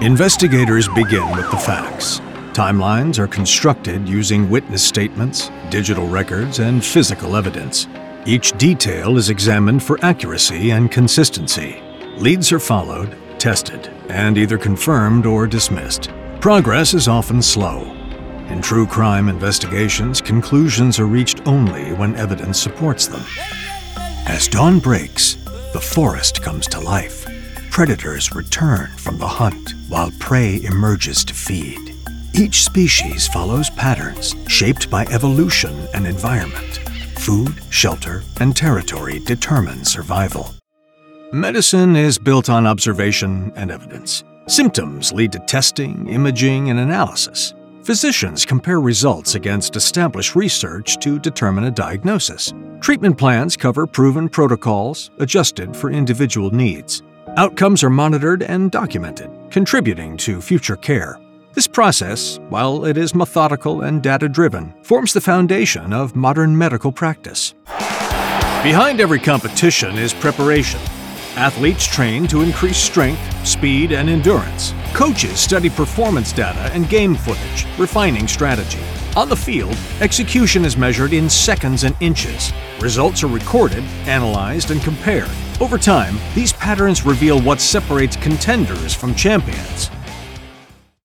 Investigators begin with the facts. Timelines are constructed using witness statements, digital records, and physical evidence. Each detail is examined for accuracy and consistency. Leads are followed, tested, and either confirmed or dismissed. Progress is often slow. In true crime investigations, conclusions are reached only when evidence supports them. As dawn breaks, the forest comes to life. Predators return from the hunt, while prey emerges to feed. Each species follows patterns shaped by evolution and environment. Food, shelter, and territory determine survival. Medicine is built on observation and evidence. Symptoms lead to testing, imaging, and analysis. Physicians compare results against established research to determine a diagnosis. Treatment plans cover proven protocols, adjusted for individual needs. Outcomes are monitored and documented, contributing to future care. This process, while it is methodical and data-driven, forms the foundation of modern medical practice. Behind every competition is preparation. Athletes train to increase strength, speed, and endurance. Coaches study performance data and game footage, refining strategy. On the field, execution is measured in seconds and inches. Results are recorded, analyzed, and compared. Over time, these patterns reveal what separates contenders from champions.